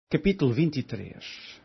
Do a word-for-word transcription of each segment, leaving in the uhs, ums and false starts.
Capítulo vinte e três.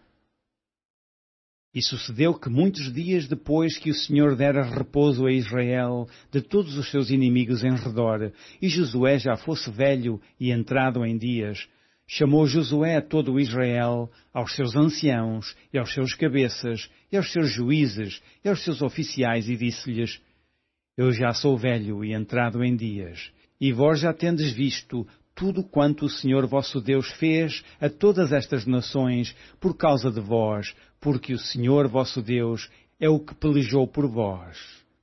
E sucedeu que muitos dias depois que o Senhor dera repouso a Israel de todos os seus inimigos em redor, e Josué já fosse velho e entrado em dias, chamou Josué a todo o Israel, aos seus anciãos, e aos seus cabeças, e aos seus juízes, e aos seus oficiais, e disse-lhes: Eu já sou velho e entrado em dias, e vós já tendes visto tudo quanto o Senhor vosso Deus fez a todas estas nações por causa de vós, porque o Senhor vosso Deus é o que pelejou por vós.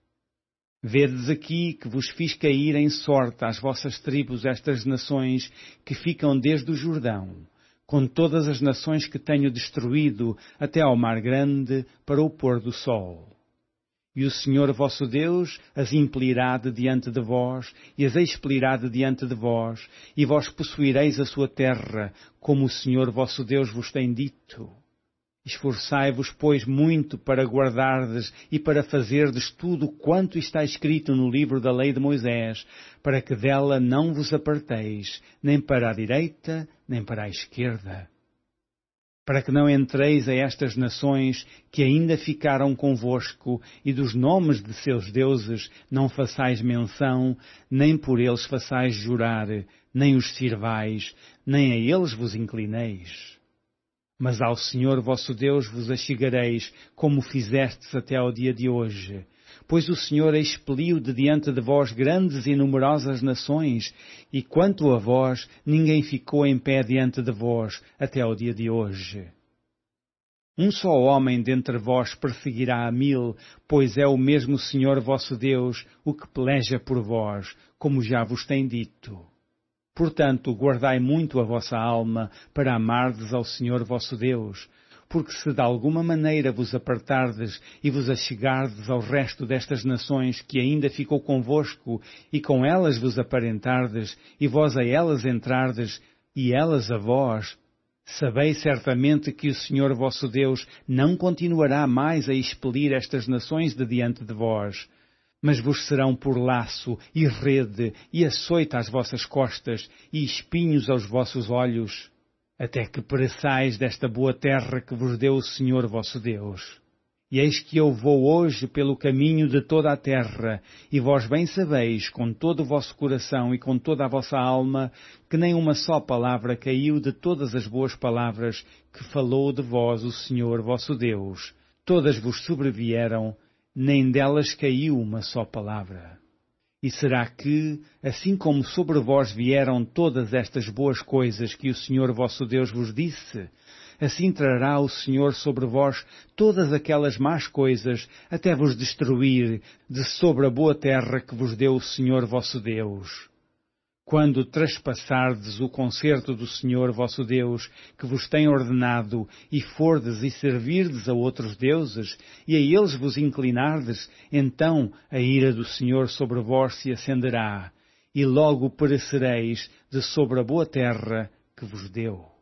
Vedes aqui que vos fiz cair em sorte às vossas tribos estas nações que ficam desde o Jordão, com todas as nações que tenho destruído até ao mar grande para o pôr do sol. E o Senhor vosso Deus as impelirá de diante de vós, e as expelirá de diante de vós, e vós possuireis a sua terra, como o Senhor vosso Deus vos tem dito. Esforçai-vos, pois, muito para guardardes e para fazerdes tudo quanto está escrito no livro da lei de Moisés, para que dela não vos aparteis, nem para a direita, nem para a esquerda, para que não entreis a estas nações que ainda ficaram convosco, e dos nomes de seus deuses não façais menção, nem por eles façais jurar, nem os sirvais, nem a eles vos inclineis. Mas ao Senhor vosso Deus vos achegareis, como fizestes até ao dia de hoje, pois o Senhor expeliu de diante de vós grandes e numerosas nações, e quanto a vós, ninguém ficou em pé diante de vós até ao dia de hoje. Um só homem dentre vós perseguirá a mil, pois é o mesmo Senhor vosso Deus o que peleja por vós, como já vos tem dito. Portanto, guardai muito a vossa alma para amardes ao Senhor vosso Deus, porque se de alguma maneira vos apartardes e vos achegardes ao resto destas nações que ainda ficou convosco, e com elas vos aparentardes, e vós a elas entrardes, e elas a vós, sabeis certamente que o Senhor vosso Deus não continuará mais a expelir estas nações de diante de vós, mas vos serão por laço e rede e açoite às vossas costas e espinhos aos vossos olhos, até que pereçais desta boa terra que vos deu o Senhor vosso Deus. E eis que eu vou hoje pelo caminho de toda a terra, e vós bem sabeis, com todo o vosso coração e com toda a vossa alma, que nem uma só palavra caiu de todas as boas palavras que falou de vós o Senhor vosso Deus. Todas vos sobrevieram, nem delas caiu uma só palavra. E será que, assim como sobre vós vieram todas estas boas coisas que o Senhor vosso Deus vos disse, assim trará o Senhor sobre vós todas aquelas más coisas, até vos destruir de sobre a boa terra que vos deu o Senhor vosso Deus? Quando traspassardes o concerto do Senhor vosso Deus, que vos tem ordenado, e fordes e servirdes a outros deuses, e a eles vos inclinardes, então a ira do Senhor sobre vós se acenderá, e logo perecereis de sobre a boa terra que vos deu.